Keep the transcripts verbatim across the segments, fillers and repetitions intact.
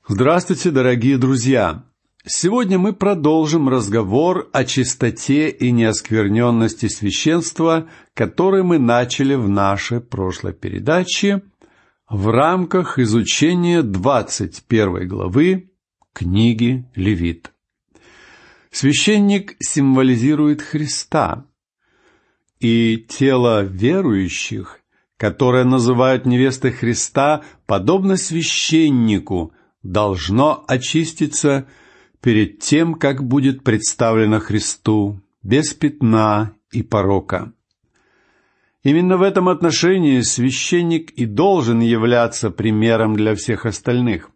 Здравствуйте, дорогие друзья! Сегодня мы продолжим разговор о чистоте и неоскверненности священства, который мы начали в нашей прошлой передаче в рамках изучения двадцать первой главы книги Левит. Священник символизирует Христа, и тело верующих, которое называют невестой Христа, подобно священнику, должно очиститься перед тем, как будет представлено Христу, без пятна и порока. Именно в этом отношении священник и должен являться примером для всех остальных.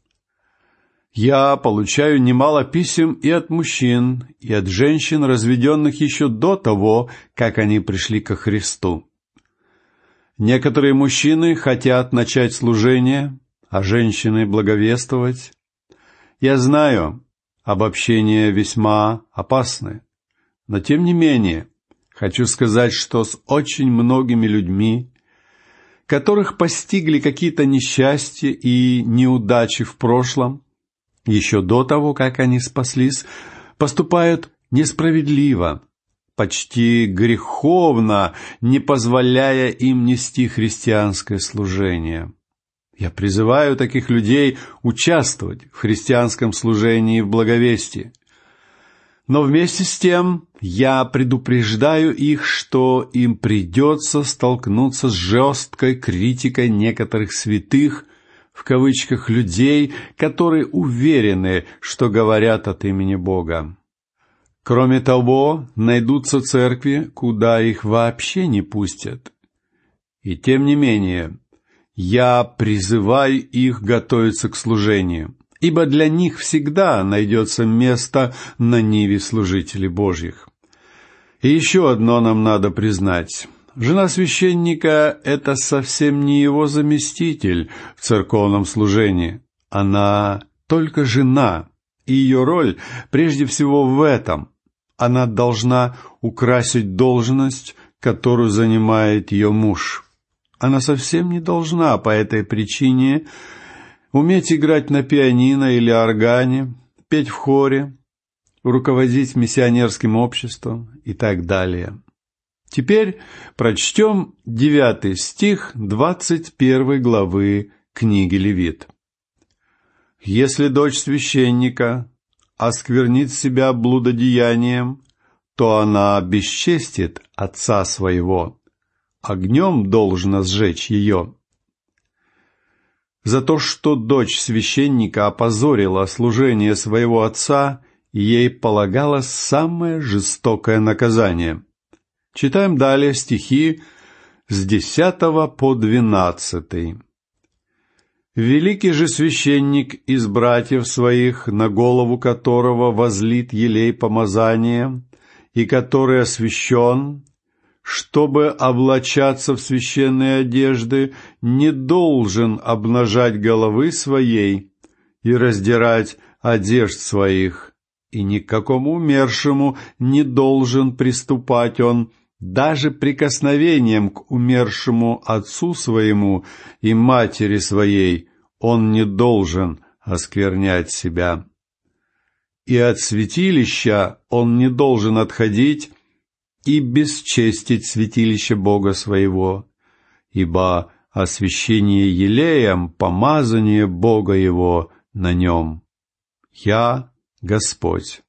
Я получаю немало писем и от мужчин, и от женщин, разведенных еще до того, как они пришли ко Христу. Некоторые мужчины хотят начать служение, а женщины благовествовать. Я знаю, обобщения весьма опасны, но тем не менее хочу сказать, что с очень многими людьми, которых постигли какие-то несчастья и неудачи в прошлом, еще до того, как они спаслись, поступают несправедливо, почти греховно, не позволяя им нести христианское служение. Я призываю таких людей участвовать в христианском служении в благовестии. Но вместе с тем я предупреждаю их, что им придется столкнуться с жесткой критикой некоторых святых, в кавычках, людей, которые уверены, что говорят от имени Бога. Кроме того, найдутся церкви, куда их вообще не пустят. И тем не менее, я призываю их готовиться к служению, ибо для них всегда найдется место на ниве служителей Божьих. И еще одно нам надо признать. Жена священника – это совсем не его заместитель в церковном служении. Она только жена, и ее роль прежде всего в этом. Она должна украсить должность, которую занимает ее муж. Она совсем не должна по этой причине уметь играть на пианино или органе, петь в хоре, руководить миссионерским обществом и так далее. Теперь прочтем девятый стих двадцать первой главы книги Левит. «Если дочь священника осквернит себя блудодеянием, то она бесчестит отца своего, огнем должно сжечь ее». За то, что дочь священника опозорила служение своего отца, ей полагалось самое жестокое наказание. Читаем далее стихи с десятого по двенадцатый. «Великий же священник из братьев своих, на голову которого возлит елей помазания, и который освящен, чтобы облачаться в священные одежды, не должен обнажать головы своей и раздирать одежд своих, и ни к какому умершему не должен приступать он, даже прикосновением к умершему отцу своему и матери своей он не должен осквернять себя. И от святилища он не должен отходить и бесчестить святилище Бога своего, ибо освящение елеем помазание Бога его на нем. Я Господь».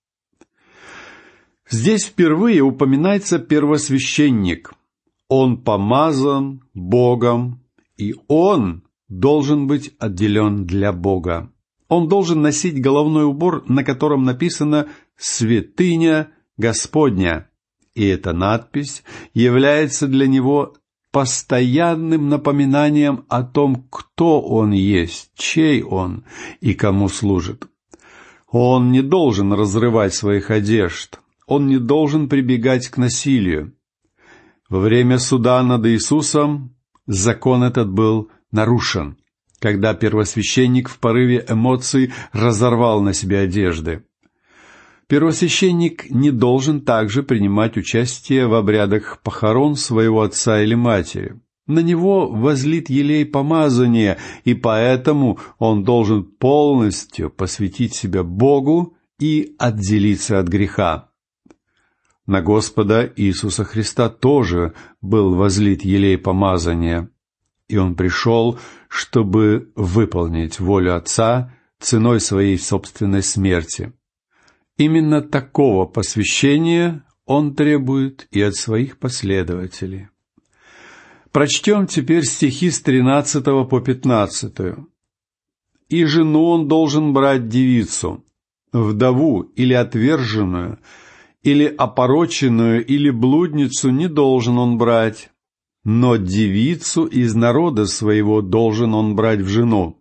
Здесь впервые упоминается первосвященник. Он помазан Богом, и он должен быть отделен для Бога. Он должен носить головной убор, на котором написано «Святыня Господня», и эта надпись является для него постоянным напоминанием о том, кто он есть, чей он и кому служит. Он не должен разрывать своих одежд, он не должен прибегать к насилию. Во время суда над Иисусом закон этот был нарушен, когда первосвященник в порыве эмоций разорвал на себе одежды. Первосвященник не должен также принимать участие в обрядах похорон своего отца или матери. На него возлит елей помазания, и поэтому он должен полностью посвятить себя Богу и отделиться от греха. На Господа Иисуса Христа тоже был возлит елей помазания, и Он пришел, чтобы выполнить волю Отца ценой своей собственной смерти. Именно такого посвящения Он требует и от своих последователей. Прочтем теперь стихи с тринадцатого по пятнадцатую. «И жену он должен брать девицу, вдову или отверженную, или опороченную, или блудницу не должен он брать, но девицу из народа своего должен он брать в жену.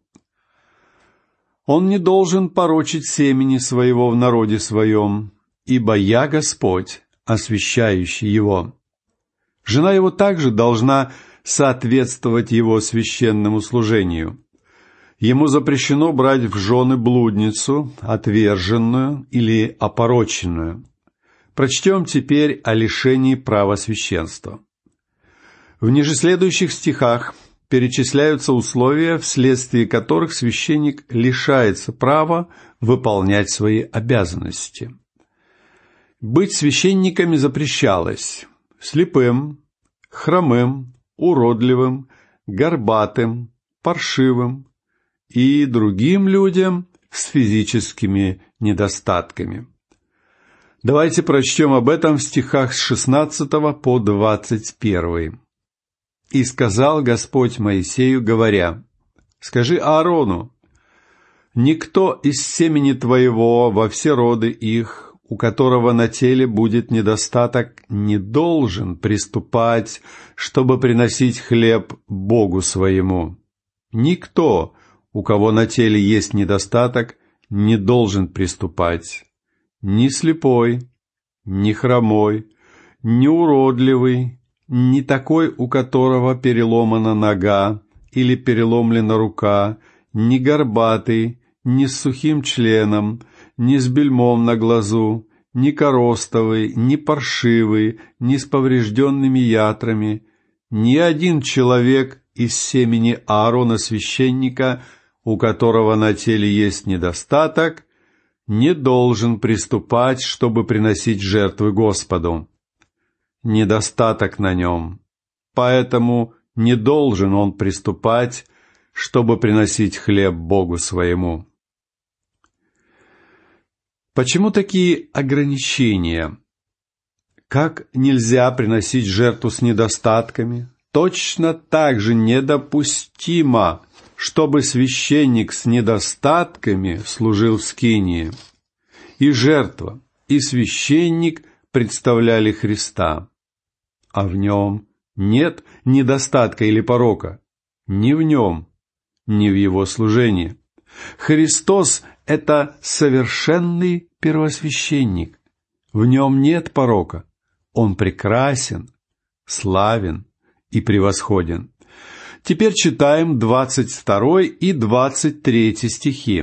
Он не должен порочить семени своего в народе своем, ибо я Господь, освящающий его. Жена его также должна соответствовать его священному служению. Ему запрещено брать в жены блудницу, отверженную или опороченную». Прочтем теперь о лишении права священства. В ниже следующих стихах перечисляются условия, вследствие которых священник лишается права выполнять свои обязанности. Быть священниками запрещалось слепым, хромым, уродливым, горбатым, паршивым и другим людям с физическими недостатками. Давайте прочтем об этом в стихах с шестнадцатого по двадцать первый. «И сказал Господь Моисею, говоря: скажи Аарону: никто из семени твоего во все роды их, у которого на теле будет недостаток, не должен приступать, чтобы приносить хлеб Богу своему. Никто, у кого на теле есть недостаток, не должен приступать. Ни слепой, ни хромой, ни уродливый, ни такой, у которого переломана нога или переломлена рука, ни горбатый, ни с сухим членом, ни с бельмом на глазу, ни коростовый, ни паршивый, ни с поврежденными ятрами, ни один человек из семени Аарона священника, у которого на теле есть недостаток, не должен приступать, чтобы приносить жертвы Господу. Недостаток на нем, поэтому не должен он приступать, чтобы приносить хлеб Богу своему». Почему такие ограничения? Как нельзя приносить жертву с недостатками, точно так же недопустимо, чтобы священник с недостатками служил в скинии. И жертва, и священник представляли Христа, а в нем нет недостатка или порока, ни в нем, ни в его служении. Христос — это совершенный первосвященник, в нем нет порока, он прекрасен, славен и превосходен. Теперь читаем двадцать второй и двадцать третий стихи.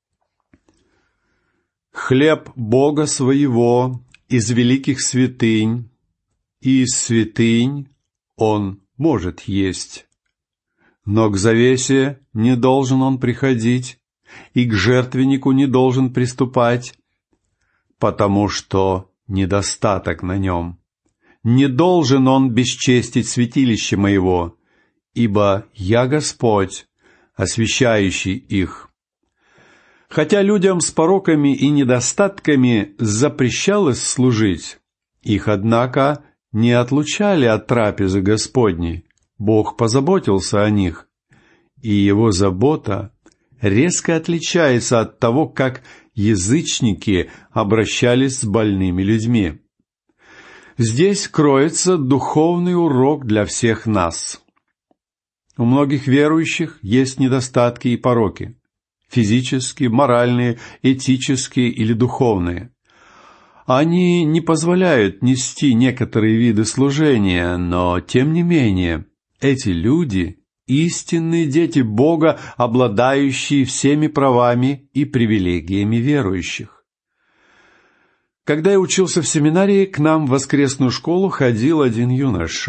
«Хлеб Бога своего из великих святынь, и из святынь он может есть. Но к завесе не должен он приходить, и к жертвеннику не должен приступать, потому что недостаток на нем. Не должен он бесчестить святилище моего, ибо я Господь, освящающий их». Хотя людям с пороками и недостатками запрещалось служить, их, однако, не отлучали от трапезы Господней. Бог позаботился о них, и Его забота резко отличается от того, как язычники обращались с больными людьми. Здесь кроется духовный урок для всех нас. У многих верующих есть недостатки и пороки. Физические, моральные, этические или духовные. Они не позволяют нести некоторые виды служения, но, тем не менее, эти люди – истинные дети Бога, обладающие всеми правами и привилегиями верующих. Когда я учился в семинарии, к нам в воскресную школу ходил один юноша.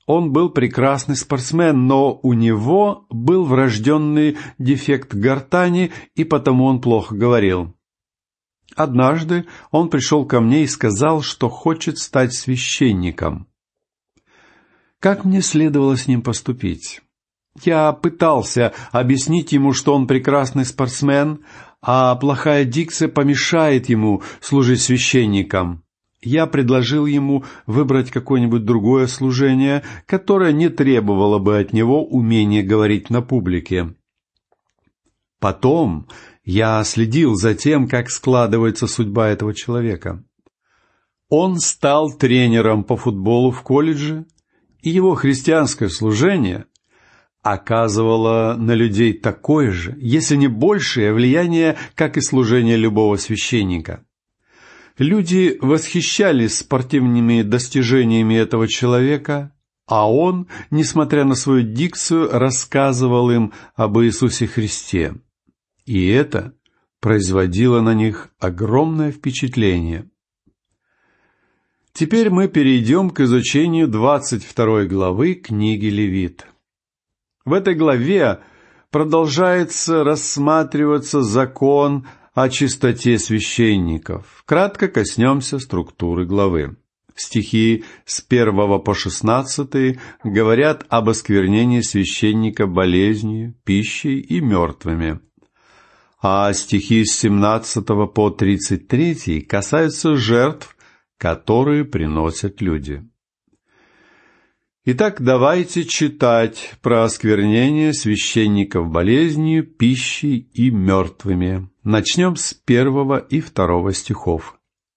он был прекрасный спортсмен, но у него был врожденный дефект гортани, и потому он плохо говорил. Однажды он пришел ко мне и сказал, что хочет стать священником. Как мне следовало с ним поступить? Я пытался объяснить ему, что он прекрасный спортсмен, а плохая дикция помешает ему служить священником. Я предложил ему выбрать какое-нибудь другое служение, которое не требовало бы от него умения говорить на публике. Потом я следил за тем, как складывается судьба этого человека. Он стал тренером по футболу в колледже, и его христианское служение оказывало на людей такое же, если не большее влияние, как и служение любого священника. Люди восхищались спортивными достижениями этого человека, а он, несмотря на свою дикцию, рассказывал им об Иисусе Христе. И это производило на них огромное впечатление. Теперь мы перейдем к изучению двадцать второй главы книги Левит. В этой главе продолжается рассматриваться закон о чистоте священников. Кратко коснемся структуры главы. Стихи с первого по шестнадцатый говорят об осквернении священника болезнью, пищей и мертвыми. А стихи с семнадцатого по тридцать третий касаются жертв, которые приносят люди. Итак, давайте читать про осквернение священников болезнью, пищей и мертвыми. Начнем с первого и второго стихов.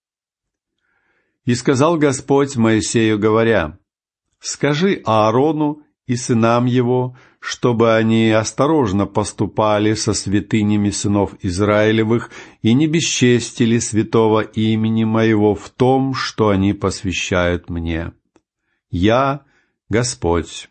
«И сказал Господь Моисею, говоря: скажи Аарону и сынам его, чтобы они осторожно поступали со святынями сынов Израилевых и не бесчестили святого имени Моего в том, что они посвящают Мне. Я Господь.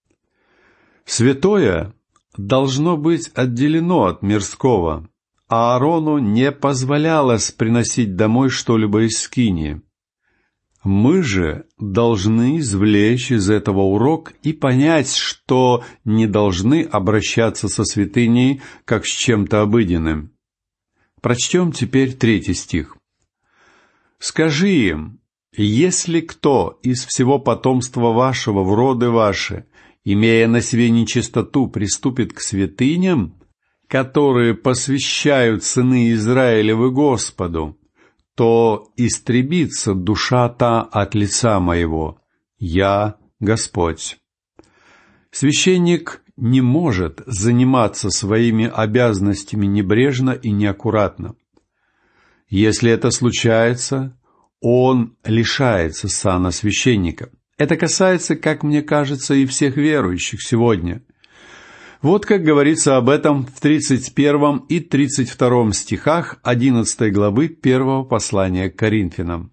Святое должно быть отделено от мирского, а Аарону не позволялось приносить домой что-либо из скинии. Мы же должны извлечь из этого урок и понять, что не должны обращаться со святыней, как с чем-то обыденным. Прочтем теперь третий стих. «Скажи им: если кто из всего потомства вашего в роды ваши, имея на себе нечистоту, приступит к святыням, которые посвящают сыны Израилевы Господу, то истребится душа та от лица моего. Я Господь». Священник не может заниматься своими обязанностями небрежно и неаккуратно. Если это случается, он лишается сана священника. Это касается, как мне кажется, и всех верующих сегодня. Вот как говорится об этом в тридцать первом и тридцать втором стихах одиннадцатой главы первого послания к Коринфянам.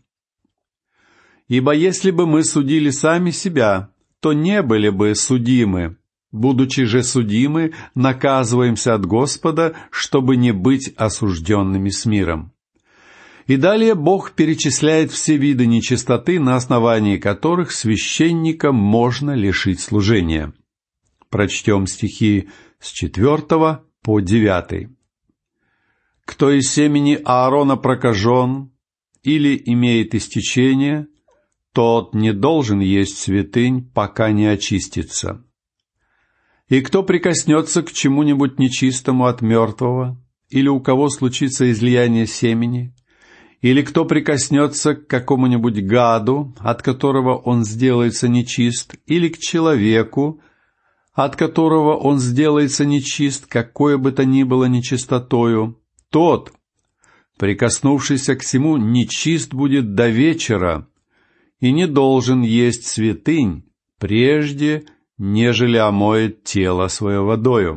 «Ибо если бы мы судили сами себя, то не были бы судимы. Будучи же судимы, наказываемся от Господа, чтобы не быть осужденными с миром». И далее Бог перечисляет все виды нечистоты, на основании которых священника можно лишить служения. Прочтем стихи с четвертого по девятый. «Кто из семени Аарона прокажен или имеет истечение, тот не должен есть святынь, пока не очистится. И кто прикоснется к чему-нибудь нечистому от мертвого, или у кого случится излияние семени, или кто прикоснется к какому-нибудь гаду, от которого он сделается нечист, или к человеку, от которого он сделается нечист, какое бы то ни было нечистотою, тот, прикоснувшийся к сему, нечист будет до вечера и не должен есть святынь, прежде нежели омоет тело свое водою.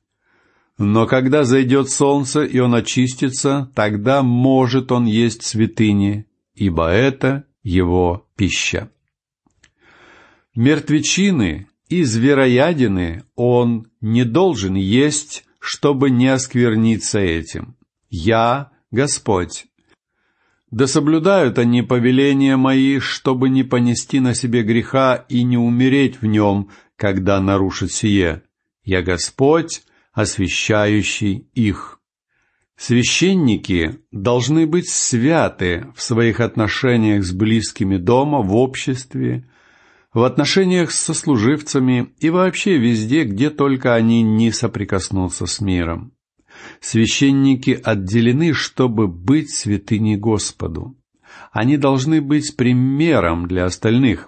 Но когда зайдет солнце, и он очистится, тогда может он есть святыни, ибо это его пища. Мертвечины и звероядины он не должен есть, чтобы не оскверниться этим. Я Господь. Да соблюдают они повеления мои, чтобы не понести на себе греха и не умереть в нем, когда нарушат сие. Я Господь, освящающий их». Священники должны быть святы в своих отношениях с близкими дома, в обществе, в отношениях с сослуживцами и вообще везде, где только они не соприкоснутся с миром. Священники отделены, чтобы быть святыней Господу. Они должны быть примером для остальных.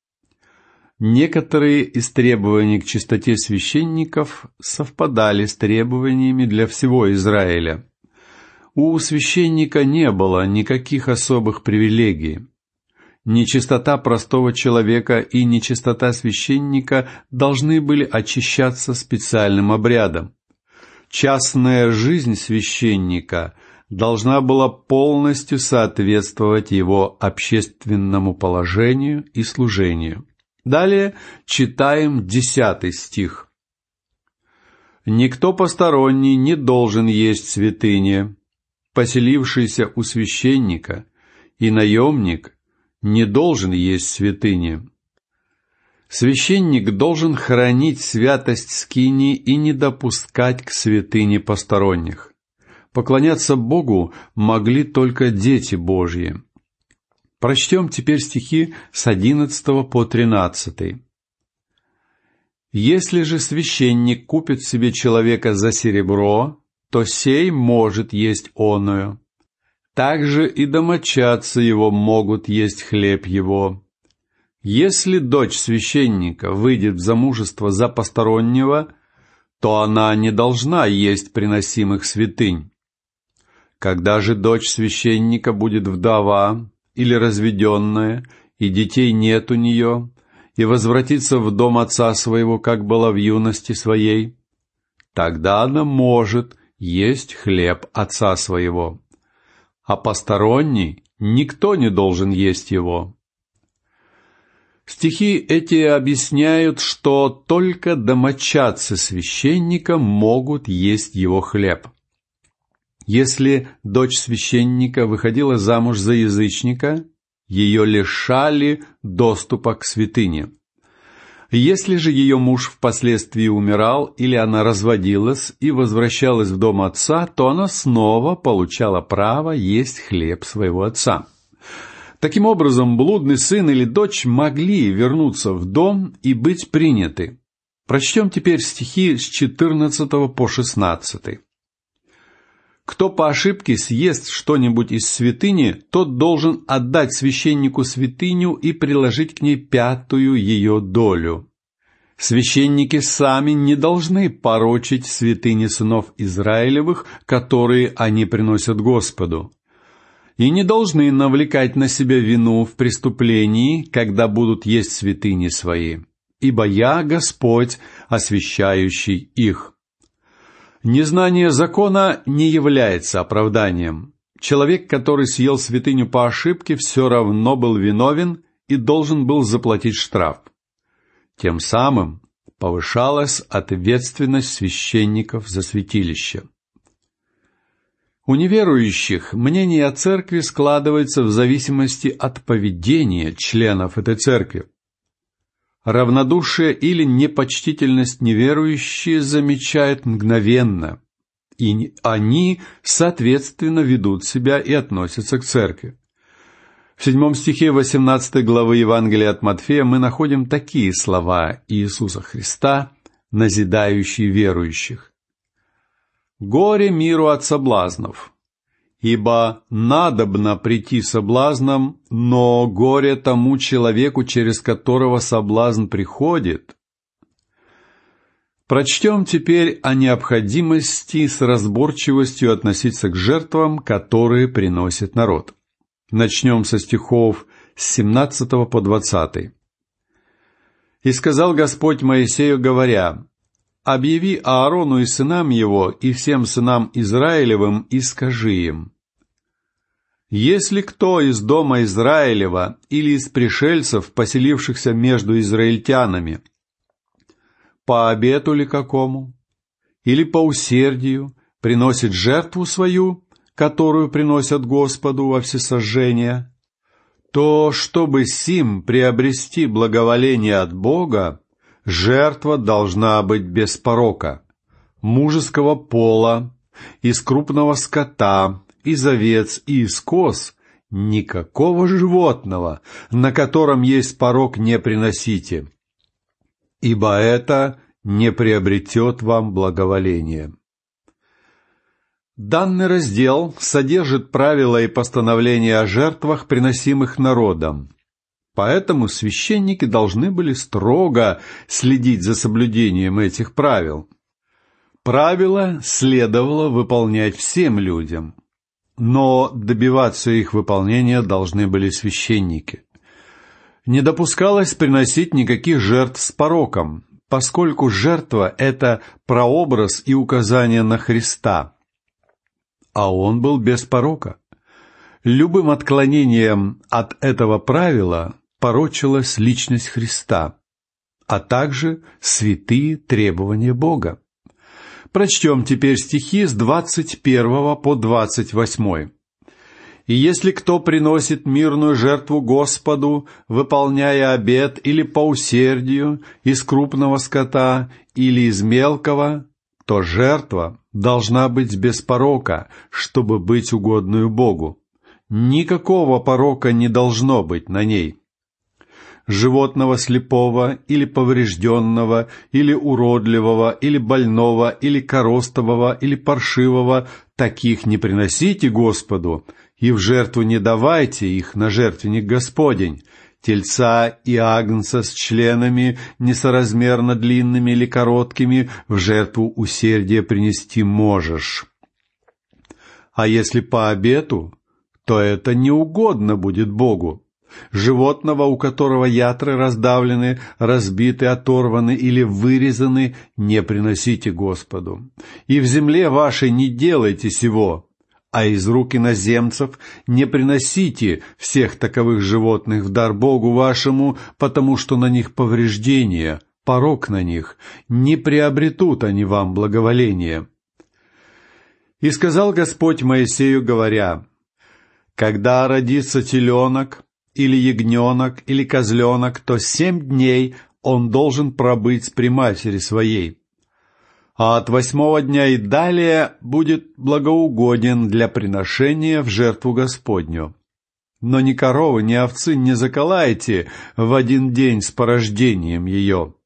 Некоторые из требований к чистоте священников совпадали с требованиями для всего Израиля. У священника не было никаких особых привилегий. Нечистота простого человека и нечистота священника должны были очищаться специальным обрядом. Частная жизнь священника должна была полностью соответствовать его общественному положению и служению. Далее читаем десятый стих. «Никто посторонний не должен есть святыни, поселившийся у священника, и наемник не должен есть святыни». Священник должен хранить святость скинии и не допускать к святыне посторонних. Поклоняться Богу могли только дети Божьи. Прочтем теперь стихи с одиннадцатого по тринадцатый. «Если же священник купит себе человека за серебро, то сей может есть оную. Также и домочадцы его могут есть хлеб его. Если дочь священника выйдет в замужество за постороннего, то она не должна есть приносимых святынь. Когда же дочь священника будет вдова или разведенная, и детей нет у нее, и возвратится в дом отца своего, как была в юности своей, тогда она может есть хлеб отца своего, а посторонний никто не должен есть его». Стихи эти объясняют, что только домочадцы священника могут есть его хлеб. Если дочь священника выходила замуж за язычника, ее лишали доступа к святыне. Если же ее муж впоследствии умирал или она разводилась и возвращалась в дом отца, то она снова получала право есть хлеб своего отца. Таким образом, блудный сын или дочь могли вернуться в дом и быть приняты. Прочтем теперь стихи с четырнадцатого по шестнадцатый. «Кто по ошибке съест что-нибудь из святыни, тот должен отдать священнику святыню и приложить к ней пятую ее долю. Священники сами не должны порочить святыни сынов Израилевых, которые они приносят Господу, и не должны навлекать на себя вину в преступлении, когда будут есть святыни свои, ибо я Господь, освящающий их». Незнание закона не является оправданием. Человек, который съел святыню по ошибке, все равно был виновен и должен был заплатить штраф. Тем самым повышалась ответственность священников за святилище. У неверующих мнение о церкви складывается в зависимости от поведения членов этой церкви. Равнодушие или непочтительность неверующие замечают мгновенно, и они, соответственно, ведут себя и относятся к церкви. В седьмом стихе восемнадцатой главы Евангелия от Матфея мы находим такие слова Иисуса Христа, назидающие верующих. «Горе миру от соблазнов, ибо надобно прийти соблазном, но горе тому человеку, через которого соблазн приходит». Прочтем теперь о необходимости с разборчивостью относиться к жертвам, которые приносит народ. Начнем со стихов с семнадцатого по двадцатый. «И сказал Господь Моисею, говоря: объяви Аарону и сынам его, и всем сынам Израилевым, и скажи им: если кто из дома Израилева или из пришельцев, поселившихся между израильтянами, по обету ли какому, или по усердию, приносит жертву свою, которую приносят Господу во всесожжение, то, чтобы сим приобрести благоволение от Бога, жертва должна быть без порока, мужеского пола, из крупного скота, из овец и из коз, никакого животного, на котором есть порок, не приносите, ибо это не приобретет вам благоволение. Данный раздел содержит правила и постановления о жертвах, приносимых народом. Поэтому священники должны были строго следить за соблюдением этих правил. Правила следовало выполнять всем людям, но добиваться их выполнения должны были священники. Не допускалось приносить никаких жертв с пороком, поскольку жертва — это прообраз и указание на Христа, а Он был без порока. Любым отклонением от этого правила порочилась личность Христа, а также святые требования Бога. Прочтем теперь стихи с двадцать первого по двадцать восьмой. «И если кто приносит мирную жертву Господу, выполняя обет или по усердию, из крупного скота или из мелкого, то жертва должна быть без порока, чтобы быть угодную Богу. Никакого порока не должно быть на ней. Животного слепого или поврежденного, или уродливого, или больного, или коростового, или паршивого, таких не приносите Господу, и в жертву не давайте их на жертвенник Господень. Тельца и агнца с членами, несоразмерно длинными или короткими, в жертву усердия принести можешь. А если по обету, то это не угодно будет Богу. Животного, у которого ятры раздавлены, разбиты, оторваны или вырезаны, не приносите Господу. И в земле вашей не делайте сего, а из рук иноземцев не приносите всех таковых животных в дар Богу вашему, потому что на них повреждение, порок на них, не приобретут они вам благоволения. И сказал Господь Моисею, говоря: когда родится теленок, или ягненок, или козленок, то семь дней он должен пробыть при матери своей. А от восьмого дня и далее будет благоугоден для приношения в жертву Господню. Но ни коровы, ни овцы не заколайте в один день с порождением ее».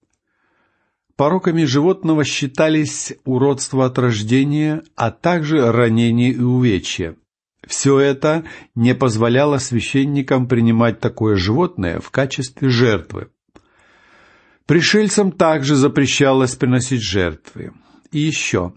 Пороками животного считались уродство от рождения, а также ранения и увечья. Все это не позволяло священникам принимать такое животное в качестве жертвы. Пришельцам также запрещалось приносить жертвы. И еще.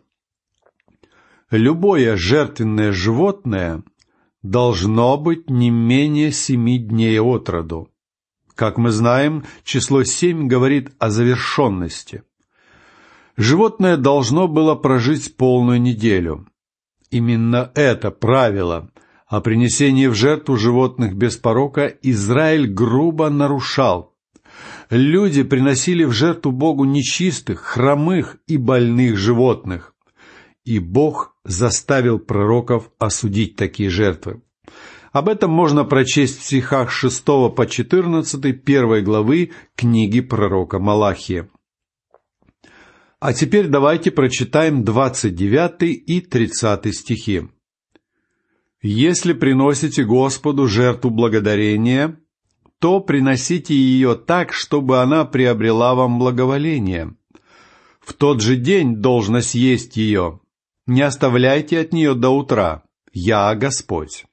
Любое жертвенное животное должно быть не менее семи дней от роду. Как мы знаем, число семь говорит о завершенности. Животное должно было прожить полную неделю. Именно это правило о принесении в жертву животных без порока Израиль грубо нарушал. Люди приносили в жертву Богу нечистых, хромых и больных животных, и Бог заставил пророков осудить такие жертвы. Об этом можно прочесть в стихах с шестого по четырнадцатый первой главы книги пророка Малахия. А теперь давайте прочитаем двадцать девятый и тридцатый стихи. «Если приносите Господу жертву благодарения, то приносите ее так, чтобы она приобрела вам благоволение. В тот же день должно съесть ее. Не оставляйте от нее до утра. Я Господь».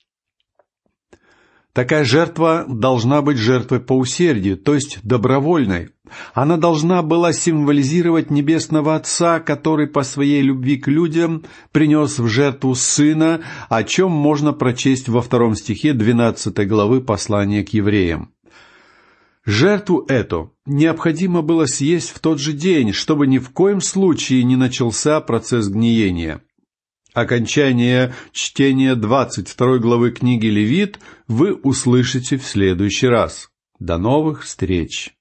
Такая жертва должна быть жертвой по усердию, то есть добровольной. Она должна была символизировать Небесного Отца, который по своей любви к людям принес в жертву Сына, о чем можно прочесть во втором стихе двенадцатой главы послания к евреям. Жертву эту необходимо было съесть в тот же день, чтобы ни в коем случае не начался процесс гниения. Окончание чтения двадцать второй главы книги Левит вы услышите в следующий раз. До новых встреч!